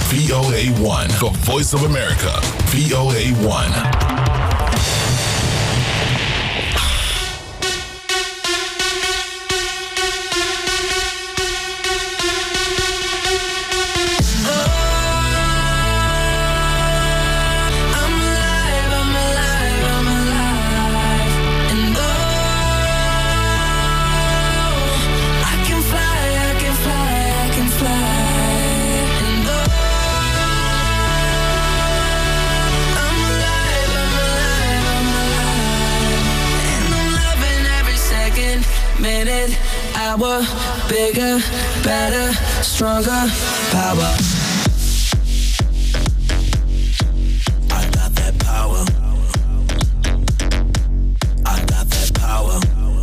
VOA1, the voice of America. VOA1. Minute, hour, bigger, better, stronger, power. I got that power. I got that power.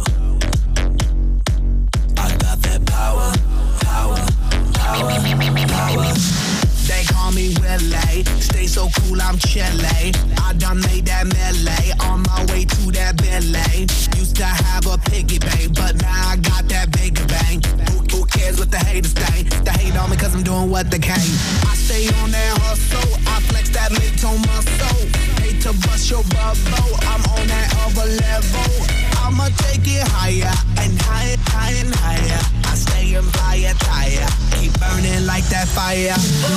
I got that power. Power, power, power. They call me Willie, stay so cool, I'm chilly. I done made that melee, on my way to that Billy. Used to have a piggy bank, but now I got that bigger bang. Who cares what the haters think? They hate on me cause I'm doing what they can. I stay on that hustle, I flex that mid-tone muscle. Hate to bust your bubble, I'm on that other level. I'ma take it higher and higher, higher and higher. I stay in fire tire, keep burning like that fire.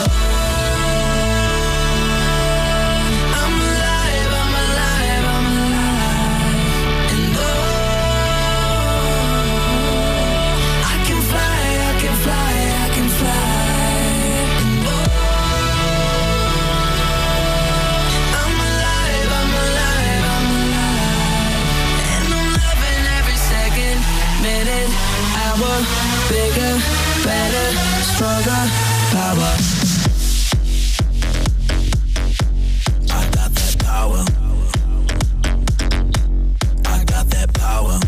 Bigger, better, stronger, power. I got that power. I got that power.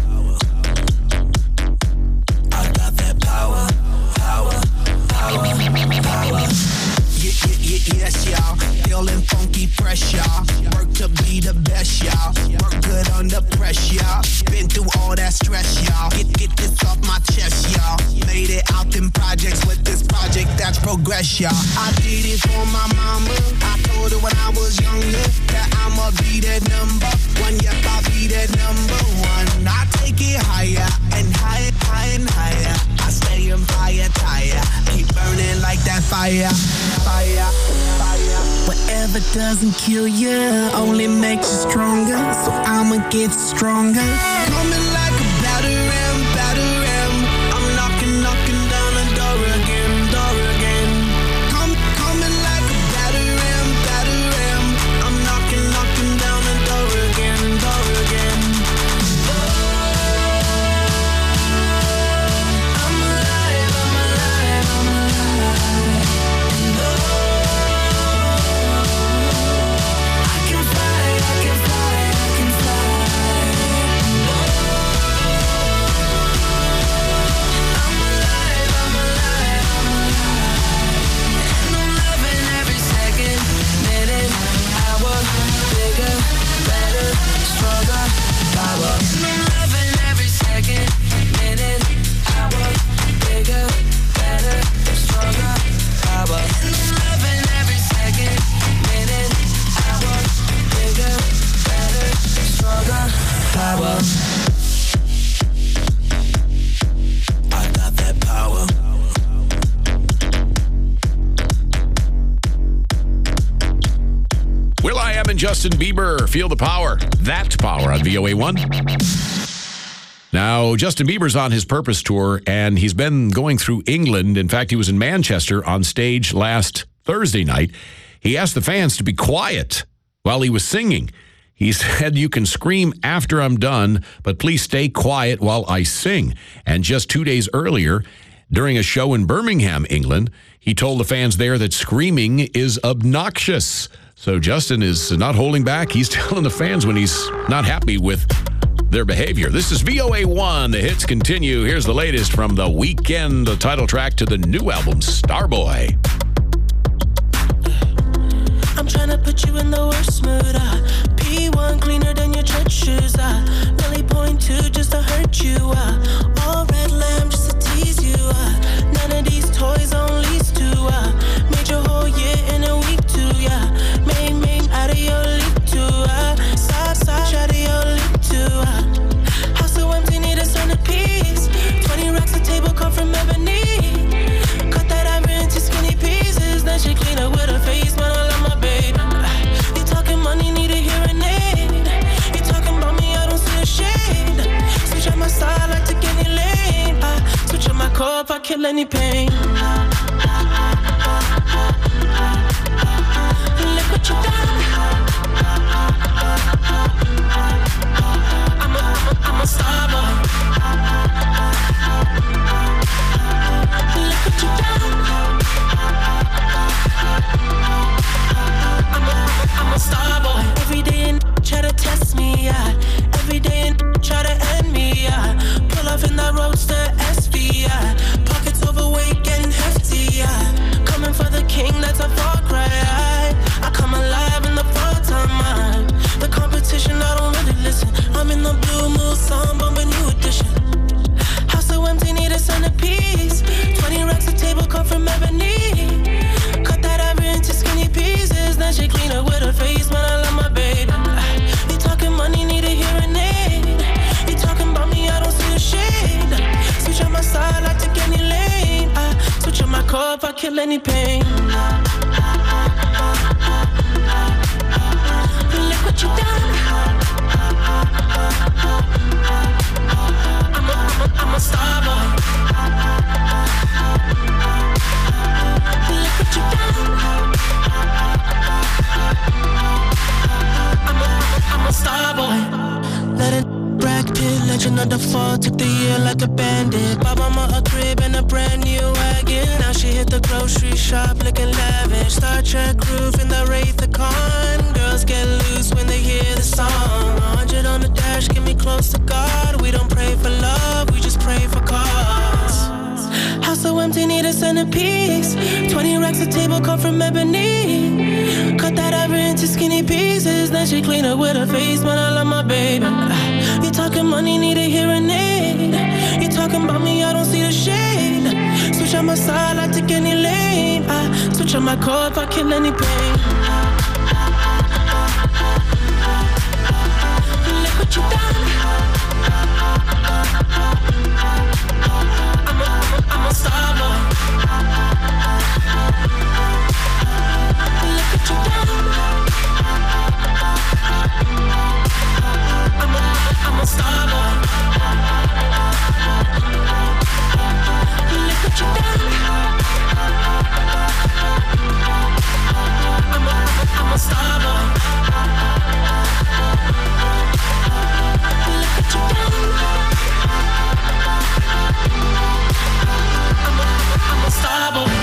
I got that power. Power, power, power. Yes, y'all. Feeling funky, fresh, y'all. Work to be the best, y'all. Work good under pressure, y'all. Been through all that stress, y'all. Get this off my chest, y'all. Made it out in projects with this project that's progress, y'all. I did it for my mama. I told her when I was younger that I'ma be that number one. Yep, I'll be that number one. I take it higher and higher, higher and higher. I stay in fire tire. Keep burning like that fire. Fire, fire. Whatever doesn't kill you only makes you stronger. So I'ma get stronger. Coming like a batter ram, batter ram. I'm knocking down the door again, door again. Coming like a batter ram, batter ram. I'm knocking down the door again, door again. I'm alive, I'm alive, I'm alive. And I can fly, I can fly, I can fly. I'm alive, I'm alive, I'm alive. And I'm loving every second, minute, hour, bigger, better, stronger, power. And I'm loving every second, minute, hour, bigger, better, stronger, power. And I'm loving every second, minute, hour, bigger, better, stronger, power. I got that power. will.i.am and Justin Bieber, Feel the Power. That power on VOA1. Now, Justin Bieber's on his Purpose Tour, and he's been going through England. In fact, he was in Manchester on stage last Thursday night. He asked the fans to be quiet while he was singing. He said, "You can scream after I'm done, but please stay quiet while I sing." And just 2 days earlier, during a show in Birmingham, England, he told the fans there that screaming is obnoxious. So Justin is not holding back. He's telling the fans when he's not happy with their behavior. This is VOA1. The hits continue. Here's the latest from The Weeknd, the title track to the new album, Starboy. I'm trying to put you in the worst mood. P1 cleaner than your church shoes. Really point to just to hurt you. All red lamb just to tease you. None of these toys on lease to. Made your whole year call if I kill any pain. Look what you done. I'm a star boy. Look what you done. I'm a star boy. Every day and try to test me, yeah. Every day and try to end me, yeah. Pull off in that roadster SV, yeah. Pockets overweight getting hefty, yeah. Coming for the king, that's a far cry. I come alive in the fall time. The competition, I don't really listen. I'm in the blue mood, song bumping new edition. House so empty, need a centerpiece. 20 racks of table come from ebony. Cut that ever into skinny pieces. Then she clean up with her face, man, I love my baby. You talking money, need a hearing aid. You talking about me, I don't see the shade. Switch on my side, I take any lane. I switch on my car if I kill any pain. Look what you done. I'm a star boy. Look what you done. I'm a star boy. Let it Brad Pitt, legend of the fall. Took the year like a bandit. Bought mama a crib and a brand new wagon. Now she hit the grocery shop looking lavish. Star Trek roof in the Wraith the Con. Girls get loose when they hear the song. 100 on the dash, get me close to God. We don't pray for love, we just pray for cause. House so empty, need a centerpiece. 20 racks of table come from ebony. Cut that ever into skinny pieces. Then she clean up with her face, man, I love my baby. You talking money, need a hearing aid. You talking about me, I don't see the shade. Switch on my side, I take any lane. I switch on my car if I kill any pain. Look what you done. I'm a star boy. Look what you done. I'm a star boy. Look what you done. I'm a star boy. Look what you done. I'm a star boy.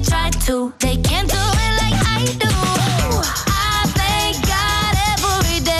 They can't do it like I do. I thank God every day.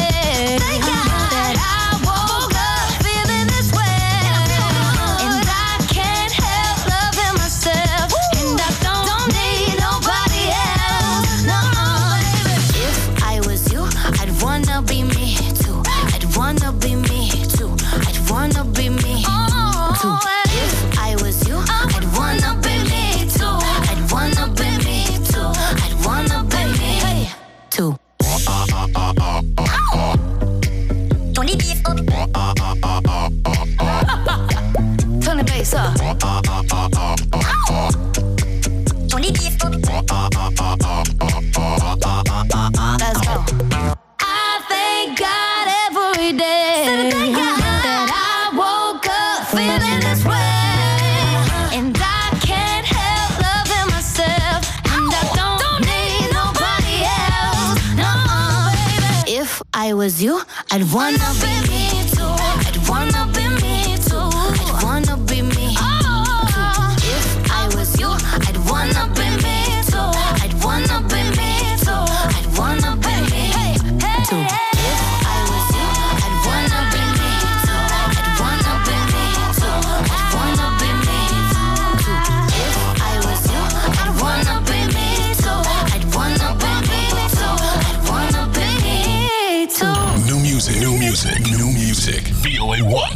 every day that I woke up feeling this way. And I can't help loving myself. And I don't need nobody else. No, baby. If I was you, I'd wanna be me too. I'd wanna be me too. I'd wanna be me too. If I was you, I'd wanna be me too. I'd wanna be me too. I'd wanna be me too. If I was you, I'd wanna be me too. I'd wanna be me too. I'd wanna be me too. If I was you, I'd wanna be me too. I'd wanna be me too. I'd wanna be me too. New music, new music, new music. VOA1.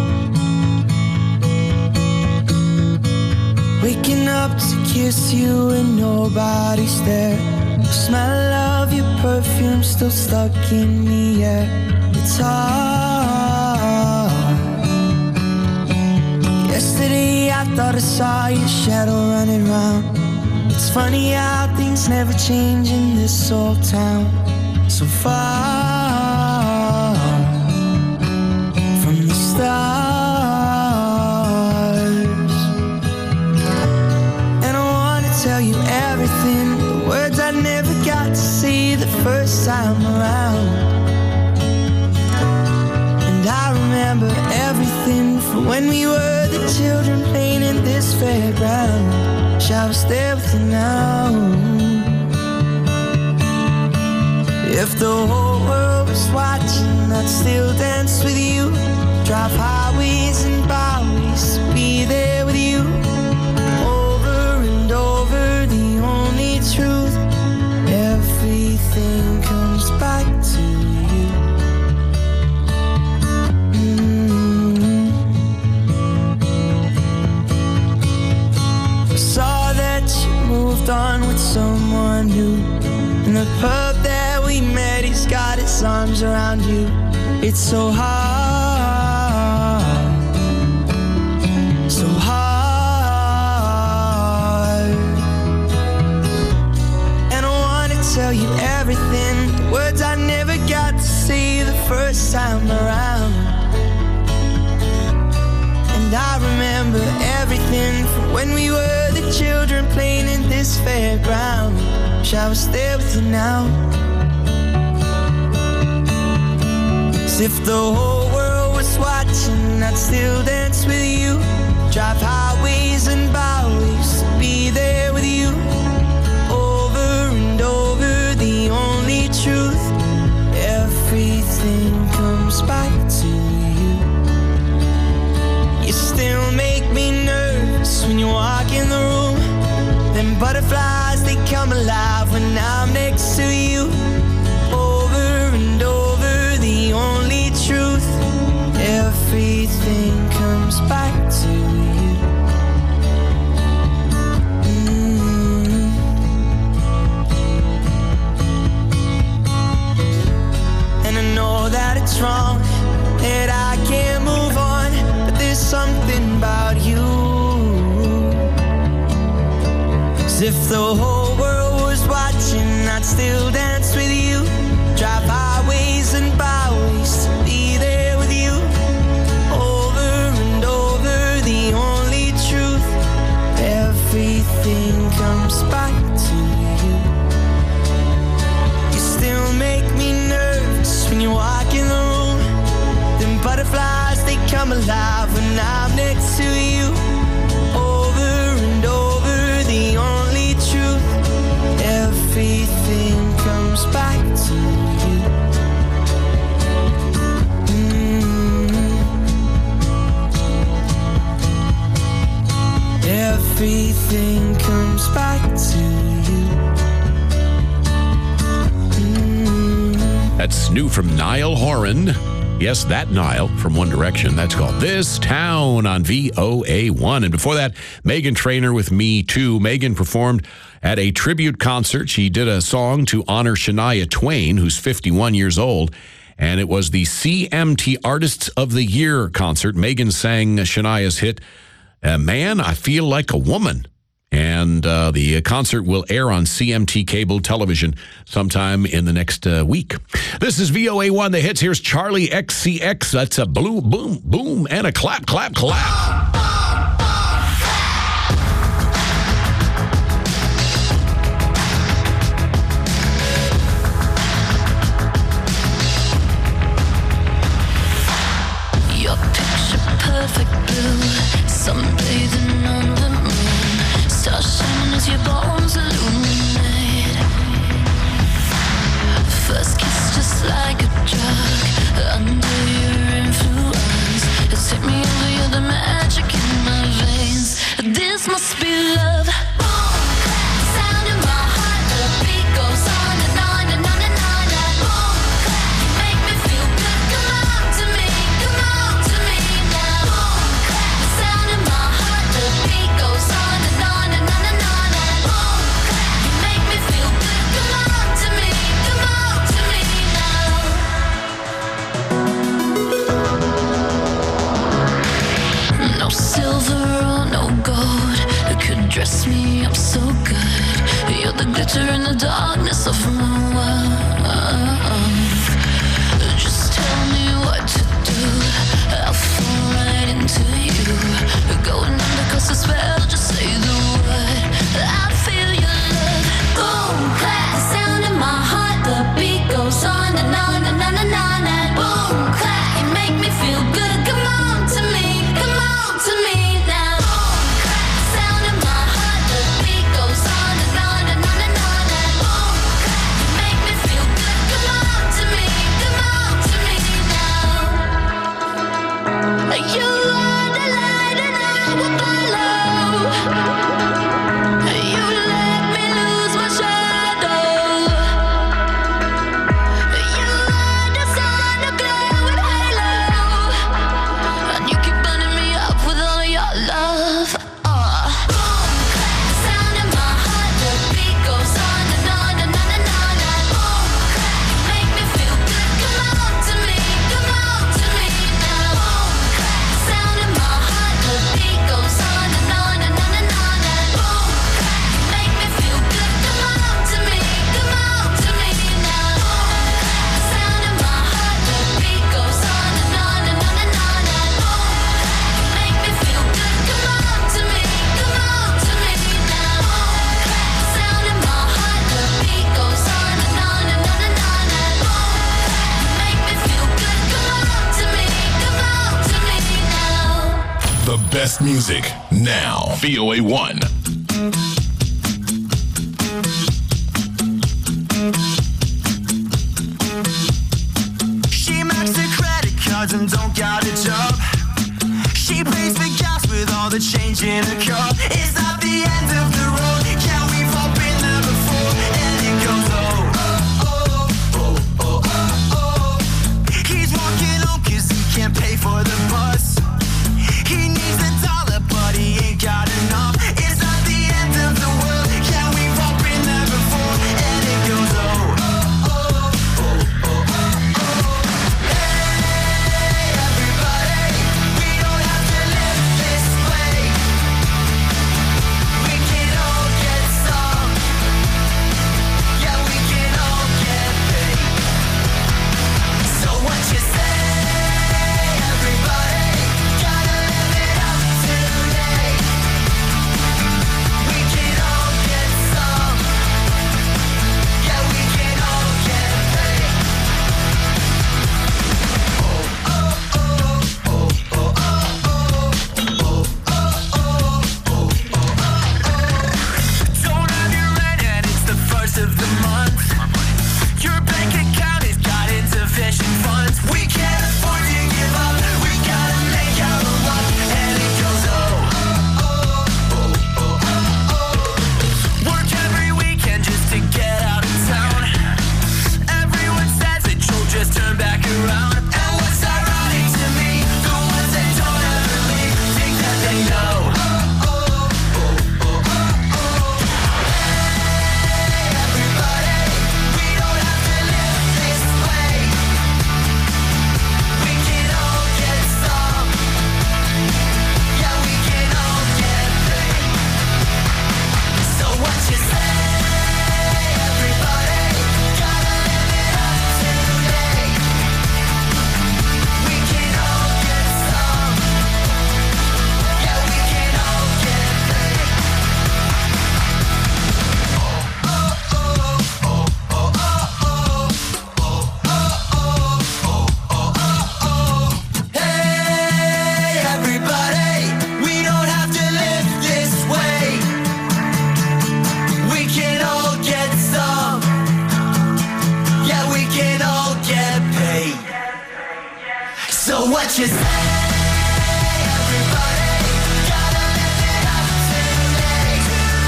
Waking up to kiss you and nobody's there. The smell of your perfume still stuck in the air. It's hard. Yesterday I thought I saw your shadow running round. It's funny how things never change in this old town. So far from the stars. Tell you everything, the words I never got to see the first time around. And I remember everything from when we were the children playing in this fairground. Shall I was there with you now? If the whole world was watching, I'd still dance with you. Drive highways and byways to be there with you. The only truth, everything comes back to you. I saw that you moved on with someone new. In the pub that we met, he's got his arms around you. It's so hard, so hard. Tell you everything, the words I never got to say the first time around. And I remember everything from when we were the children playing in this fairground. Shall I was there with you now? As if the whole world was watching, I'd still dance with you. Drive highways and byways to be there with you. The only truth, everything comes back to you. You still make me nervous when you walk in the room. Them butterflies, they come alive when I'm next to you. Over and over, the only truth, everything comes back to you. That it's wrong, that I can't move on, but there's something about you. As if the whole world was watching, I'd still dance with you. Drive highways and byways to be there with you. Over and over, the only truth, everything comes back to you. You still make me nervous when you walk in the room. Them butterflies, they come alive when I'm next to you. Over and over, the only truth, everything comes back to you. Everything comes back to you. That's new from Niall Horan. Yes, that Niall from One Direction. That's called This Town on VOA1. And before that, Meghan Trainor with Me Too. Meghan performed at a tribute concert. She did a song to honor Shania Twain, who's 51 years old. And it was the CMT Artists of the Year concert. Meghan sang Shania's hit, Man, I Feel Like a Woman. And the concert will air on CMT cable television sometime in the next week. This is VOA1, The Hits. Here's Charlie XCX. That's a boom, boom, boom, and a clap, clap, clap. Your picture perfect blue, sunbathing on the moon, stars shining as your bones illuminate. First kiss just like a drug, under your influence, it's hit me over, you're the magic in my veins. This must be love. Sound in my heart, the beat goes on and on and on and on. Boom, clap, you make me feel good. Come on to me now. Boom, clap, sound in my heart, the beat goes on and on and on and on. Boom, clap, you make me feel good. Come on to me now. No silver or no gold could dress me up so good. You're the glitter in the darkness of my world. Just tell me what to do, I'll fall right into you. Going under 'cause the spell, just say the word, I feel your love. Boom, clap, the sound in my heart, the beat goes on and on and on and on. Boom, clap, you make me feel good. Come on to me now. Boom, clap, the sound in my heart, the beat goes on and on and on and on. Boom, clap, you make me feel good. Come on to me now. You are the light and I will follow. You let me lose my shadow. You are the sun, a glowing halo, and you keep burning me up with all your love. Boom, clap, sound in my heart, the beat goes on and on and on and on. Boom, clap, you make me feel good. Come on to me now. Boom, clap, sound in my heart, the beat goes on and on and on and on. Boom, clap, you make me feel good. Come on to me now. Sound in my heart, the beat goes on and on and on and on. Boom, clap, you make me feel good. Come on to me now. Sound in my heart, the beat goes on and on and on and on. Boom, clap, you make me feel good. Come on to me now. The best music now. VOA1. She maxed her credit cards and don't got a job. She pays for gas with all the change in her car. It's not the end of the road. Yeah, we've all been there before. And it goes oh. He's walking home 'cause he can't pay for the bus. He needs a dollar, but he ain't got enough. It's not the end of the world. Yeah, we've all been there before. And it goes oh. Hey, everybody, we don't have to live this way. We can So what you say, everybody? Gotta live it up today.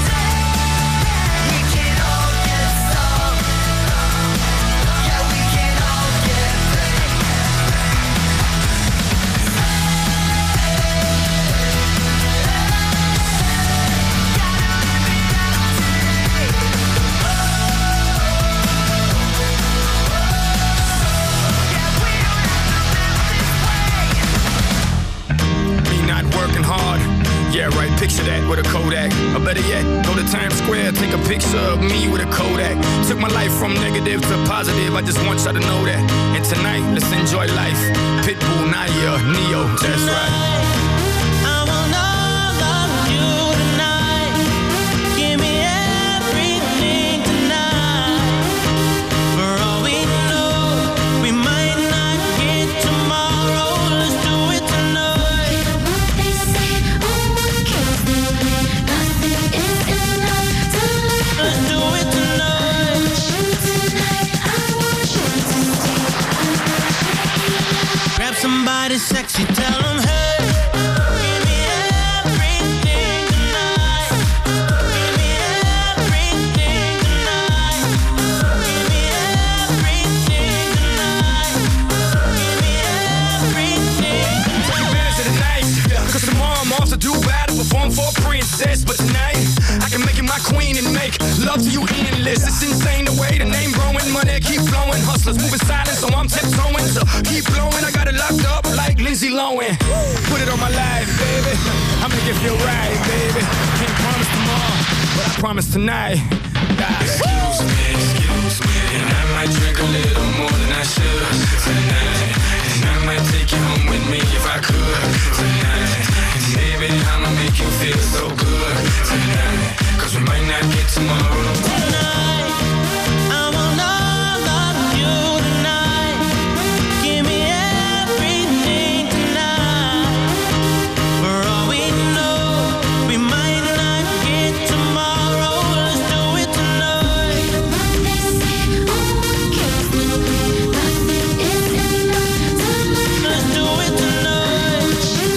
We can all get some. Yeah, we can all get paid. Working hard, yeah right, picture that with a Kodak. Or better yet, go to Times Square, take a picture of me with a Kodak. Took my life from negative to positive, I just want y'all to know that. And tonight, let's enjoy life. Pitbull, Naya, Neo, that's right. I want all of you tonight. Give me everything tonight. For all we know, we might not get tomorrow. Let's do it tonight. Let's do it tonight. Grab somebody sexy, tell them, hey, give me everything tonight. Give me everything tonight. Give me everything tonight. Give me everything. Take advantage of the night, cause tomorrow I'm off to do battle, perform for a princess. But tonight, I can make you my queen and make love to you endless. It's insane the way the name growing, money keep flowing. Hustlers moving silent, so I'm tiptoeing. So keep blowing, I got it locked up like Lindsay Lohan. Put it on my life, baby. I'll make it feel right, baby. Can't promise tomorrow, but I promise tonight. Excuse me, and I might drink a little more than I should tonight. And I might take you home with me if I could tonight. And baby, I'ma make you feel so good tonight. Cause we might not get tomorrow. Tonight, I want all of you tonight. Give me everything tonight. For all we know, we might not get tomorrow. Let's do it tonight. Let's do it tonight.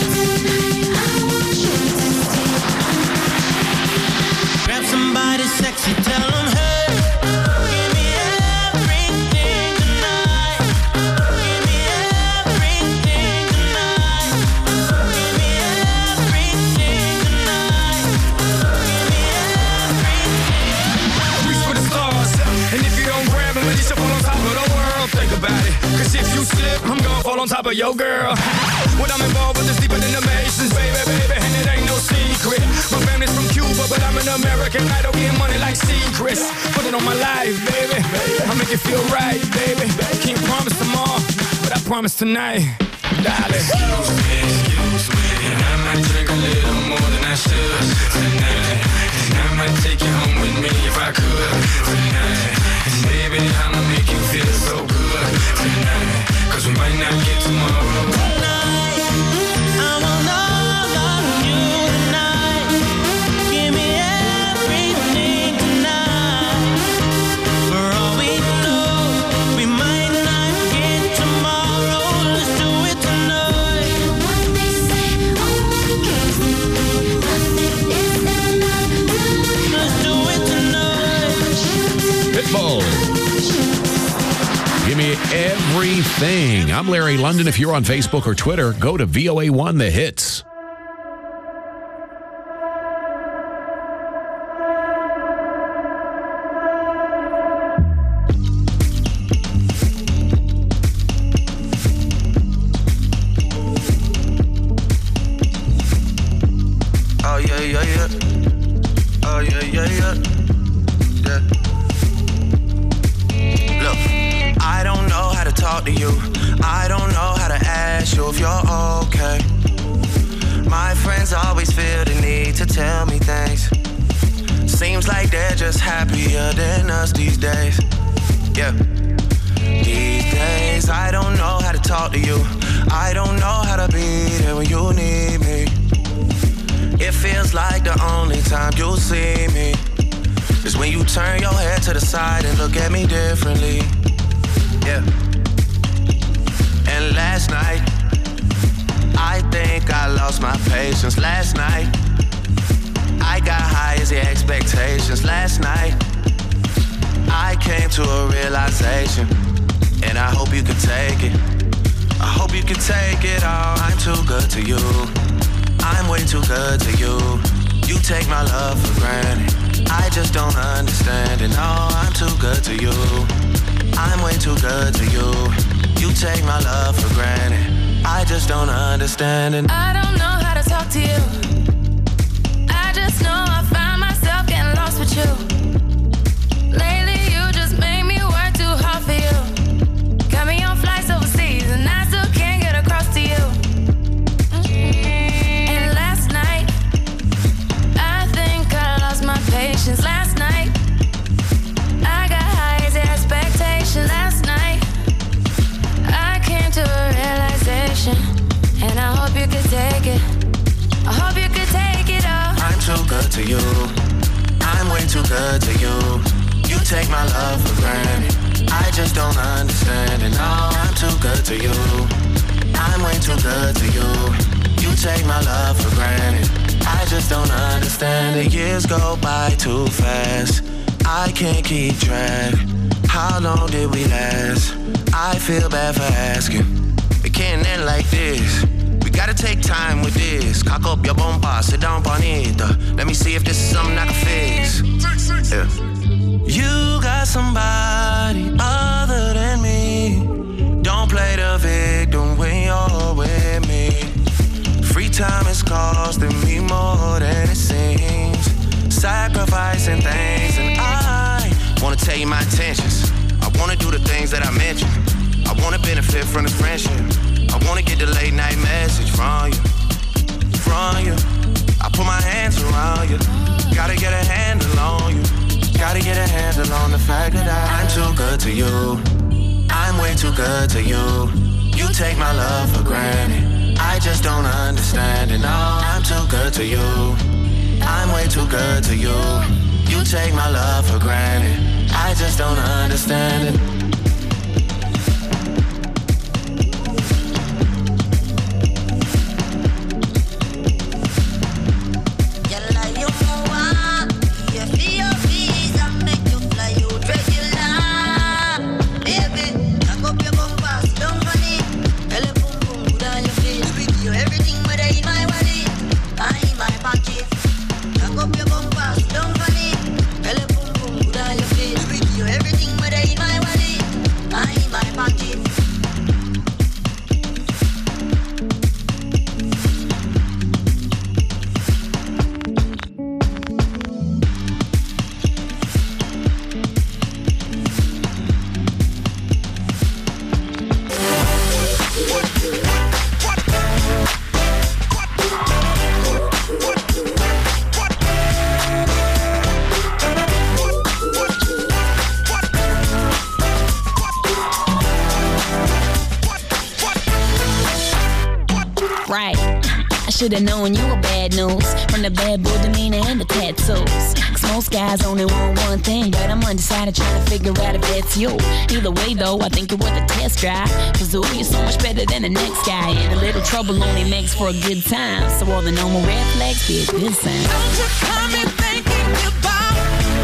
Grab somebody sexy, tell them, hey, give me everything tonight. Give me everything tonight. Give me everything tonight. Give me everything. Reach for the stars, and if you don't grab them, at least you fall on top of the world. Think about it, cause if you slip, I'm gonna fall on top of your girl. What I'm involved with is deeper than the Masons, baby, and it ain't no secret. My family's from Cuba, but I'm an American. I don't get money like secrets. Put it on my life, baby. I'll make it feel right, baby. Can't promise tomorrow, but I promise tonight, darling. Excuse me, and I might drink a little more than I should tonight. And I might take you home with me if I could tonight. And baby, I'ma make you feel so good tonight. Cause we might not get tomorrow. Tonight, I want all of you tonight. Give me everything tonight. For all we know, we might not get tomorrow. Let's do it tonight. Let's do it tonight. Pitbull. Give me everything. I'm Larry London. If you're on Facebook or Twitter, go to VOA1 The Hits. Oh yeah, yeah, yeah. Oh yeah, yeah, yeah. Yeah. Look, I don't know how to talk to you. I don't know how to ask you if you're okay. My friends always feel the need to tell me things. Seems like they're just happier than us these days. Yeah. These days, I don't know how to talk to you. I don't know how to be there when you need me. It feels like the only time you'll see me is when you turn your head to the side and look at me differently. Yeah. And last night, my patience. Last night, I got high as the expectations. Last night, I came to a realization, and I hope you can take it. I hope you can take it all. I'm too good to you. I'm way too good to you. You take my love for granted. I just don't understand it. No, I'm too good to you. I'm way too good to you. You take my love for granted. I just don't understand it. I don't know how to talk to you. I just know I find myself getting lost with you. Lately you just make me work too hard for you. Got me on flights overseas and I still can't get across to you. And last night, I think I lost my patience. Last night, I got high as expectations. Last night, I came to a realization, and I hope you could take it. I hope you could take it all. I'm too good to you. I'm way too good to you. You take my love for granted. I just don't understand it. No, I'm too good to you. I'm way too good to you. You take my love for granted. I just don't understand it. Years go by too fast. I can't keep track. How long did we last? I feel bad for asking. It can't end like this. We gotta take time with this. Cock up your bomba, sit down bonita. Let me see if this is something I can fix. Yeah. You got somebody other than me. Don't play the victim when you're with me. Free time is costing me more than it seems. Sacrificing things, and I wanna tell you my intentions. I wanna do the things that I mentioned. I wanna benefit from this friendship. I wanna get the late night message from you. From you. I put my hands around you. Gotta get a handle on you. Gotta get a handle on the fact that I'm too good to you. I'm way too good to you. You take my love for granted. I just don't understand it. No, I'm too good to you. I'm way too good to you. You take my love for granted. I just don't understand it. Should've known you were bad news from the bad boy demeanor and the tattoos. Cause most guys only want one thing, but I'm undecided trying to figure out if that's you. Either way though, I think it was a test drive. Cause ooh, you're so much better than the next guy. And a little trouble only makes for a good time. So all the normal red flags be a good sign. Don't you come in thinking about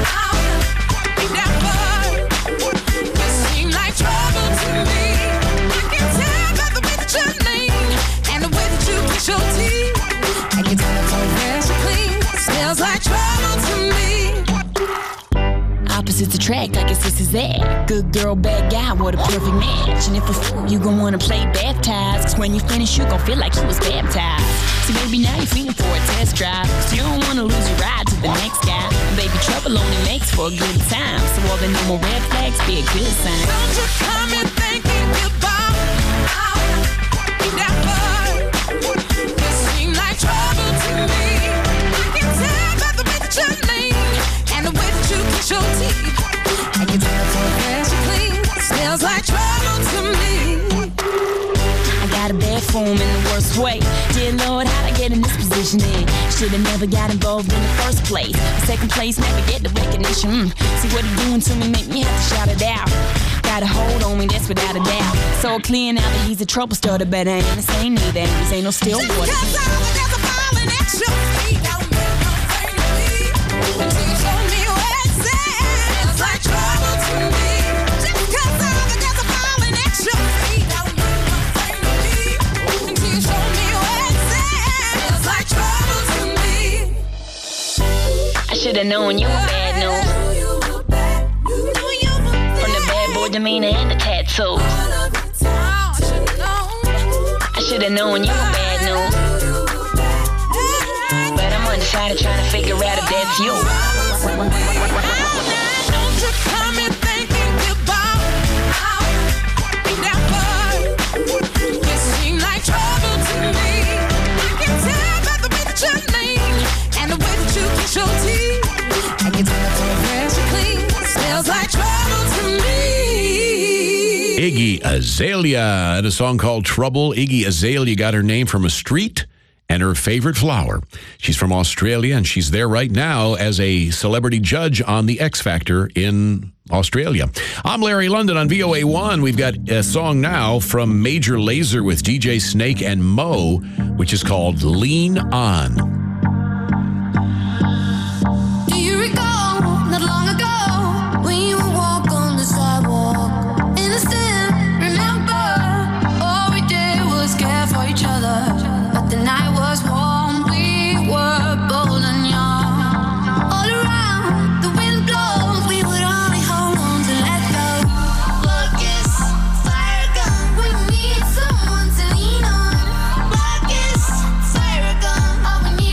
that word. You seem like trouble to me. I can tell by the way that you lean and the way that you kiss your teeth. I can tell it's all fresh and clean. Smells like trouble to me. Opposites attract like it's this is that. Good girl, bad guy, what a perfect match. And if you gon' wanna play baptized, cause when you finish you gon' feel like you was baptized. So baby, now you're feeling for a test drive, cause you don't wanna lose your ride to the next guy. And baby, trouble only makes for a good time. So all the normal red flags be a good sign. Don't you come in thinking about that word. You seem like trouble to me. I can tell by the way that you lean and the way that you kiss your teeth. I can tell it's all fresh and clean. Smells like trouble to me. I got a bad form in the worst way. Dear Lord, how'd I get in this position then? Should've never got involved in the first place. Second place, never get the recognition. See what he doing to me, make me have to shout it out. got a hold on me, that's without a doubt. So clear now that he's a trouble starter, but I ain't the same neither. And this ain't no still water. Just because there's a falling at your feet, don't mean nothing to me. Until you show me where it sounds like trouble to me. Just because there's a falling at your feet, don't mean nothing to me. Until you show me where it sounds like trouble to me. I should've known you were bad news. From the bad boy demeanor and the tattoos. I should've known you were bad news. But I'm undecided trying to figure out if that's you. Don't you come in thinking goodbye. You seem like trouble to me. I can tell by the way that you lean and the way that you kiss your teeth. I can tell it's fresh and clean. Smells like trouble to me. Iggy Azalea and a song called Trouble. Iggy Azalea got her name from a street and her favorite flower. She's from Australia, and she's there right now as a celebrity judge on the X Factor in Australia. I'm Larry London on VOA1. We've got a song now from Major Lazer with DJ Snake and Mo, which is called Lean On. Do you recall not long ago when you would walk on the sidewalk? Innocent, remember, all we did was care for each other. But the night was warm, we were bold and young. All around, the wind blows, we would only hold on to let go. Focus, fire gun, we need someone to lean on. Focus, fire gun, all we need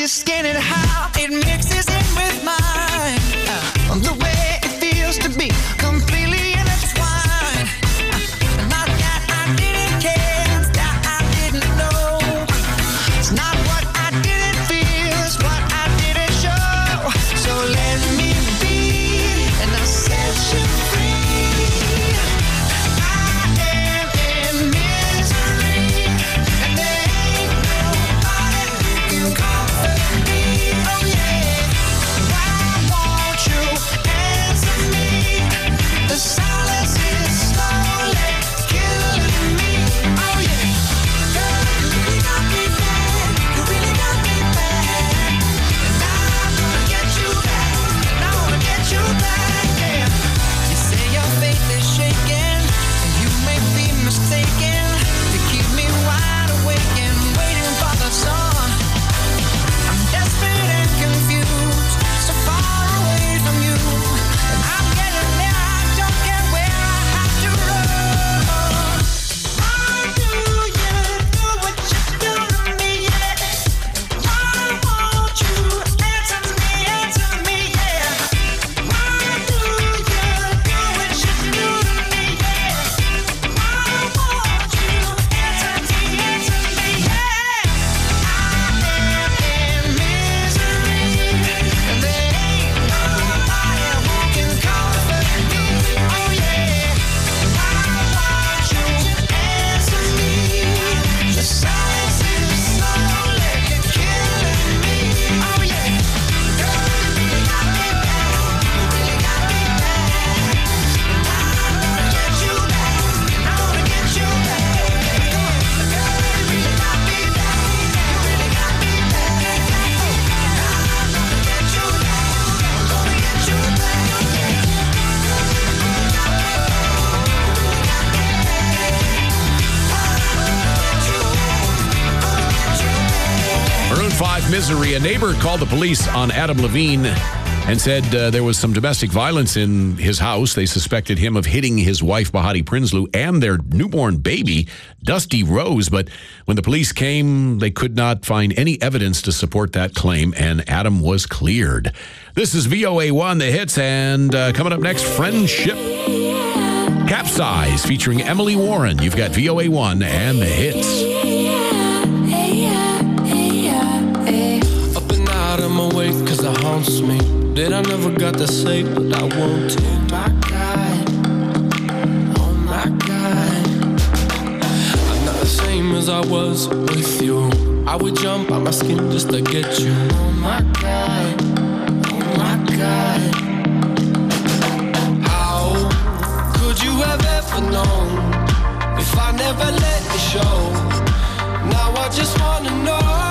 skin and how it mixes in with mine. The way it feels to be completely intertwined. Not that I didn't care, it's that I didn't know. It's not what I didn't feel, it's what I didn't show. So let me be, and I'll set you free. I am in misery, and there ain't nobody who can comfort me. Oh yeah, why won't you answer me? The silence is slowly killing me. Oh yeah, girl, you really got me bad. You really got me bad. And I'm gonna get you back. And I wanna get you back, yeah. You say your faith is shaken, and you may be mistaken. You keep me wide awake and waiting for the sun. I'm desperate and confused, so far away from you. And I'm getting there, I don't care where I have to run. Why do you do what you do to me, yeah? Why won't you answer me, yeah? Why do you do what you do to me, yeah? Why won't you answer me, yeah? I am in misery, and there ain't nobody who can comfort me. Oh yeah, why won't you answer me? The silence is slowly killing me. Oh yeah, girl, you really got me bad. You really got me bad. And I'm gonna get you back. And I wanna get you back. Girl, you really got me bad. You really got me bad. And I'm gonna get you back. I'm gonna get you back. Maroon 5 Misery. A neighbor called the police on Adam Levine and said there was some domestic violence in his house. They suspected him of hitting his wife, Bahati Prinsloo, and their newborn baby, Dusty Rose. But when the police came, they could not find any evidence to support that claim, and Adam was cleared. This is VOA1, The Hits, and coming up next, Friendship Capsize featuring Emily Warren. You've got VOA1 and The Hits. Up and out of my way, cause it haunts me. That I never got to say what I want to. Oh my God. Oh my God. I'm not the same as I was with you. I would jump out my skin just to get you. Oh my God. Oh my God. How could you have ever known if I never let it show? Now I just wanna know.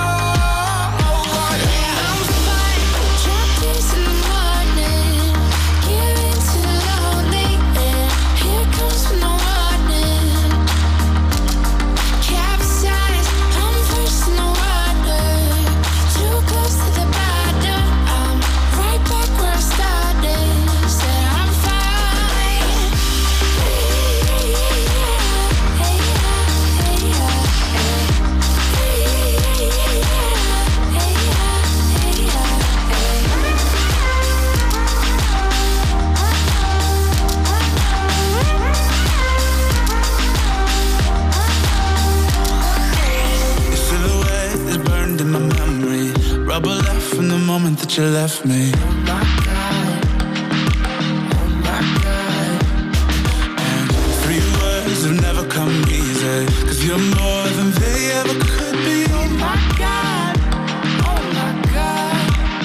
Rubber left from the moment that you left me. Oh my God. Oh my God. And 3 words have never come easy, cause you're more than they ever could be. Oh my God. Oh my God.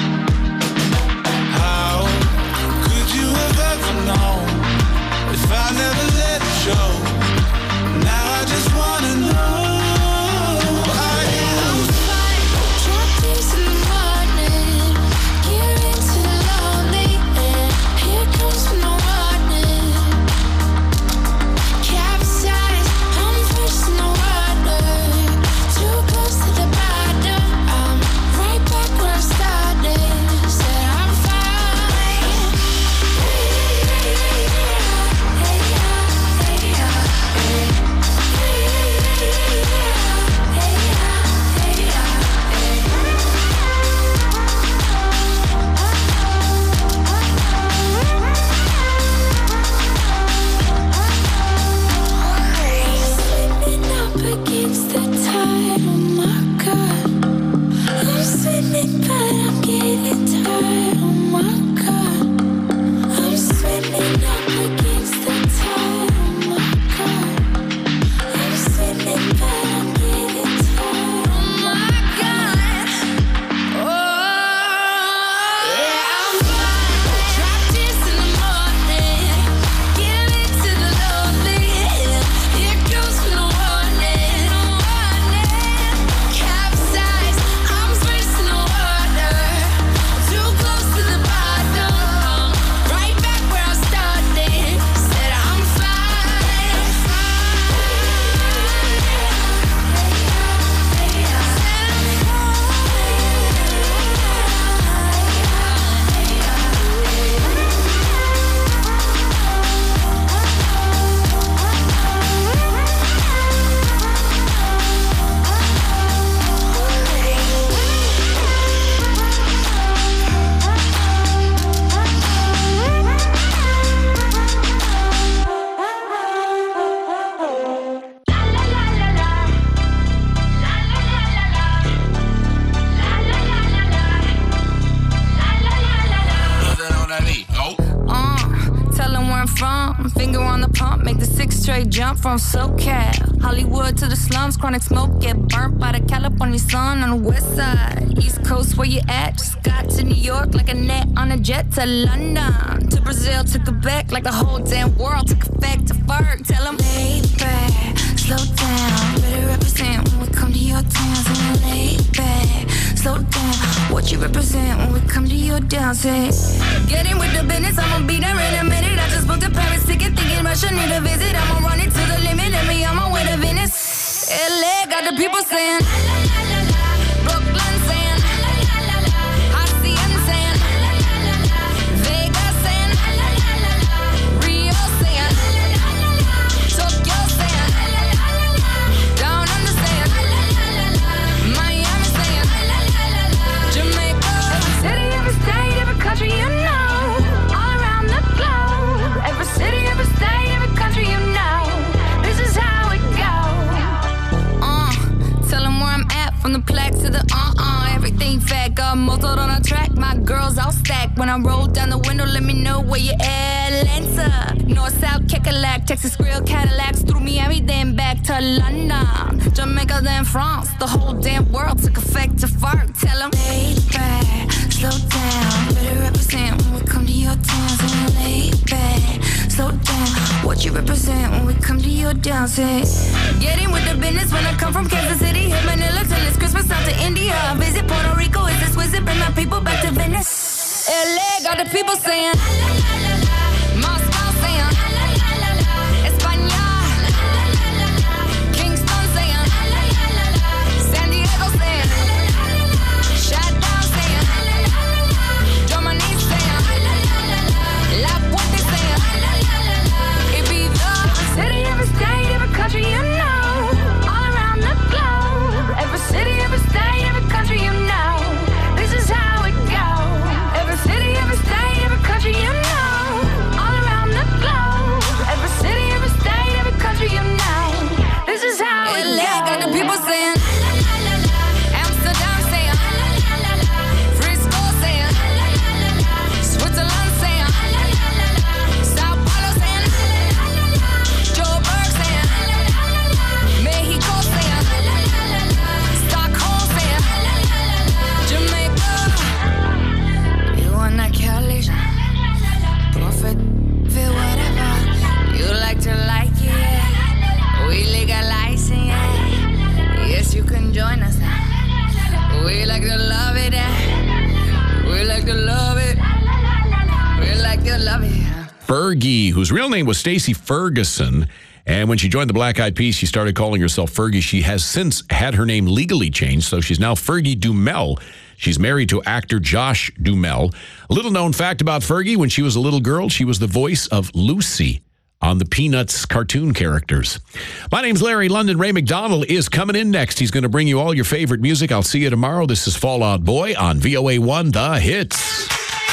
How could you have ever known if I never let it show? Now I just wanna know. Capsize, I'm first in the water. from SoCal, Hollywood to the slums, chronic smoke, get burnt by the California sun on the west side. East Coast, where you at? Just got to New York like a net on a jet to London, to Brazil, to Quebec, like the whole damn world took effect to Ferg. Tell them, lay back, slow down, better represent when we come to your town. So lay back, slow down, what you represent when we come to your town. Say, get in with the business, I'ma be there in a minute. I just booked a Paris ticket, thinking Russia need a visit. I'ma run it to the limit, and me on my way to Venice. LA got the people saying, Brooklyn saying, Hacian saying, Vegas saying, Rio saying, Tokyo saying, Down Under saying, Miami saying, Jamaica. Every city, every state, every country you know, all around the globe. Every city, every state, every country you know, this is how it goes. Tell them where I'm at, from the plaque to the everything fat, got motored on a track. My girls all stacked. When I roll down the window, let me know where you at. Atlanta, North, South, Kekalak, Texas grill, Cadillacs, through Miami, then back to London, Jamaica, then France. The whole damn world took effect to Ferg. Tell them, lay back, slow down, better represent when we come to your town. So lay back, slow down, what you represent when we come to your town. Say, get in with the business when I come from Kansas City, hit Manila till it's Christmas, out to India. Visit Puerto Rico, is this wizard, bring my people back to Venice. LA got the people saying, Moscow saying, España, Kingston saying, San Diego saying, Shutdown saying, Germany saying, La Puente saying, Ibiza. Every city, every state, every country you know, all around the globe. Every city, every state, every country you know, this is how it goes. Every city, every state, every country you know, all around the globe. Every city, every state, every country you know, this is how it goes. Got the people saying, Amsterdam saying, Frisco saying, Switzerland saying, Sao Paulo saying, Joburg saying, Mexico saying, Stockholm saying, Jamaica. You want that Calculation, profit, feel whatever you like to like it. We legalize it. Yes, you can join us now. We like to love it. We like to love it. We like to love it. Fergie, whose real name was Stacey Ferguson. And when she joined the Black Eyed Peas, she started calling herself Fergie. She has since had her name legally changed, so she's now Fergie Dumel. She's married to actor Josh Dumel. A little known fact about Fergie, when she was a little girl, she was the voice of Lucy on the Peanuts cartoon characters. My name's Larry London. Ray McDonald is coming in next. He's going to bring you all your favorite music. I'll see you tomorrow. This is Fall Out Boy on VOA1 The Hits.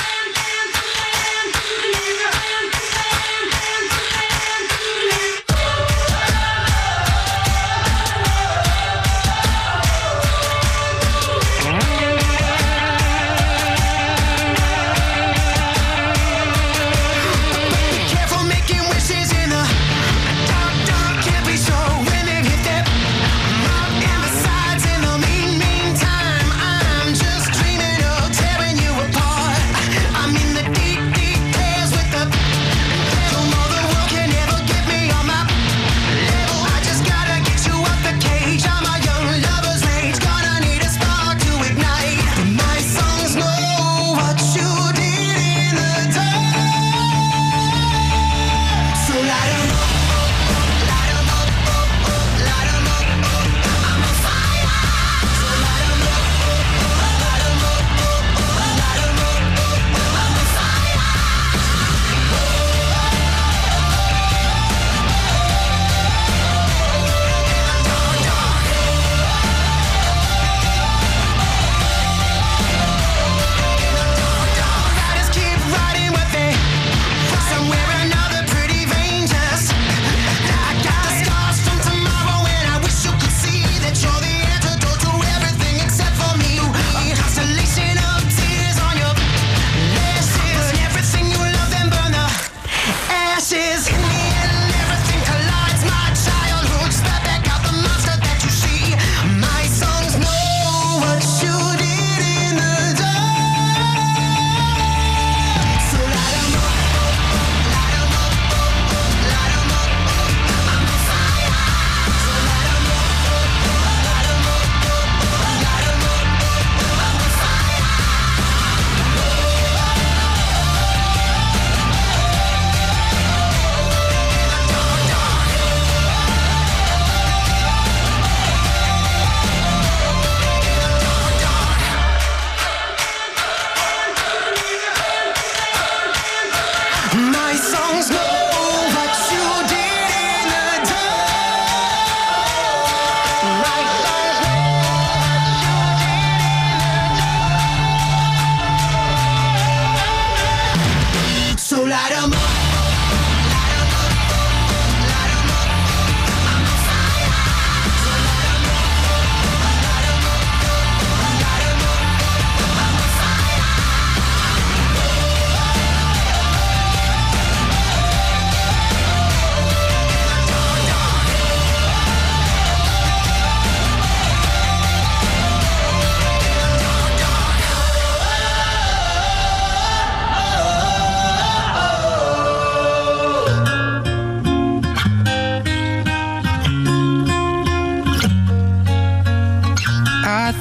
Careful making wishes in the dark, can't be so women hit that mark in the sides. In the meantime, I'm just dreaming of tearing you apart.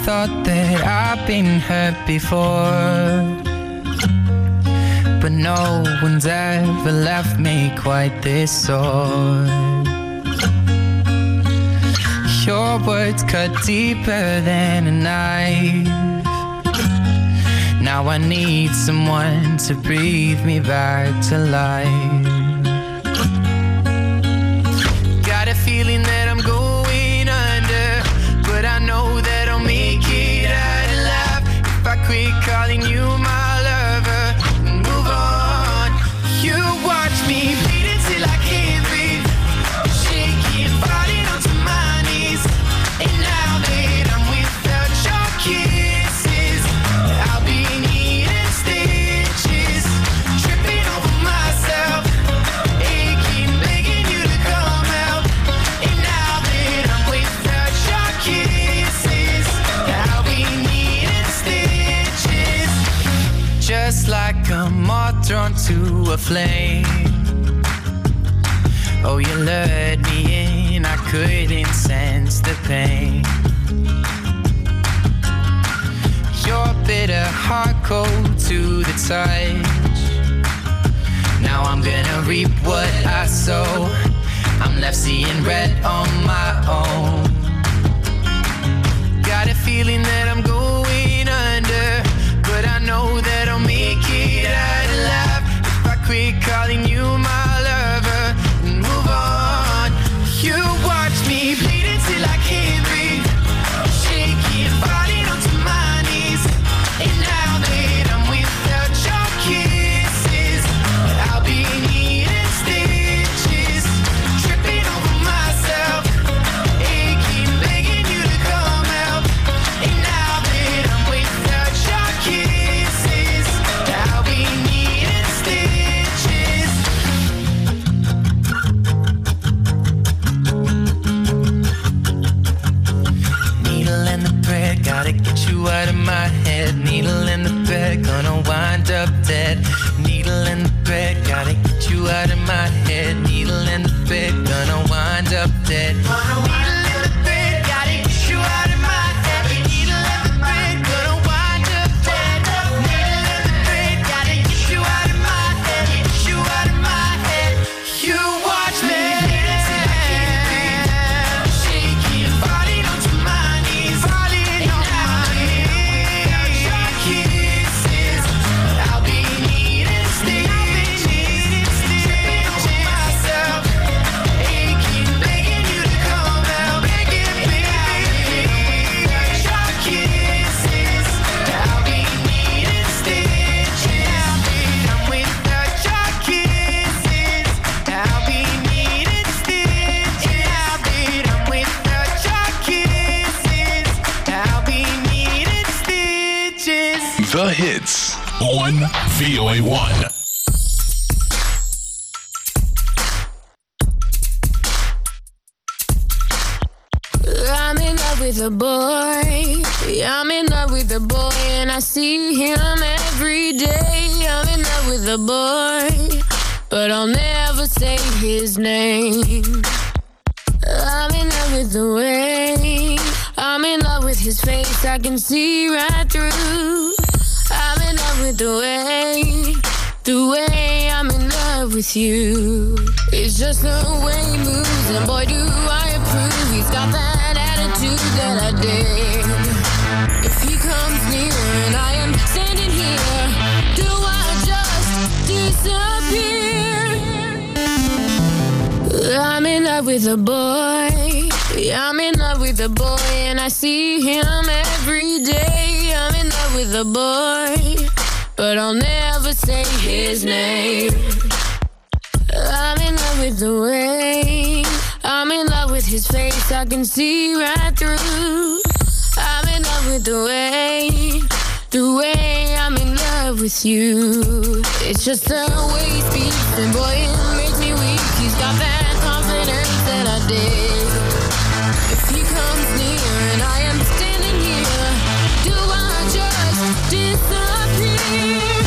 thought that I've been hurt before, but no one's ever left me quite this sore. Your words cut deeper than a knife. Now I need someone to breathe me back to life. Got a feeling that I'm going under, but I know that I'll make it out alive if I quit calling you my lover and move on. You watch me bleed until I can't breathe, shaking, falling onto my knees. And now that I'm without your kisses, I'll be needing stitches, tripping over myself, aching, begging you to come out. And now that I'm without your kisses, I'll be needing stitches. Just like a moth drawn to a flame, oh, you lured me in, I couldn't sense the pain. Your bitter heart cold to the touch. Now I'm gonna reap what I sow. I'm left seeing red on my own. Got a feeling that I'm going under, but I know that I'll make it out alive if I quit calling you my lover and move on. You watch me bleed until I can't breathe, shaking, falling onto my knees. And now that I'm without your kisses, I'll be needing stitches, tripping over myself, aching, begging you to come out. And now that I'm without your kisses, I'll be needing stitches. Needle in the thread, gotta get you out of my head. Needle in the thread, gonna wind up dead. Needle in the thread, gotta get you out of my head. Needle in the thread, gonna wind up dead. Needle in the thread, gotta get you out of my head. Needle in the thread, gonna wind up dead. Needle in the thread, gotta get you out of my head. Get you out of my head. You watch me till I can't breathe, shaking, falling onto my knees, falling on my knees. Your kisses, I'll be needing stitches, tripping over myself, aching, begging you to come out, begging me. Your kisses, I'll be needing stitches. I'm without your kisses, I'll be needing stitches. I'm without your kisses, I'll be needing stitches. The hits on VOA1. I'm in love with a boy. I'm in love with a boy, and I see him every day. I'm in love with a boy, but I'll never say his name. I'm in love with the way. I'm in love with his face. I can see right through. I'm in love with the way I'm in love with you. It's just the way he moves, and boy, do I approve. He's got that attitude that I dig. If he comes near and I am standing here, do I just disappear? I'm in love with a boy. I'm in love with a boy, and I see him every day. I'm in love with a boy, but I'll never say his name. I'm in love with the way. I'm in love with his face. I can see right through. I'm in love with the way I'm in love with you. It's just the way he speaks, and boy, it makes me weak. He's got that confidence that I dig. If he comes near and I am standing here, do I just disappear?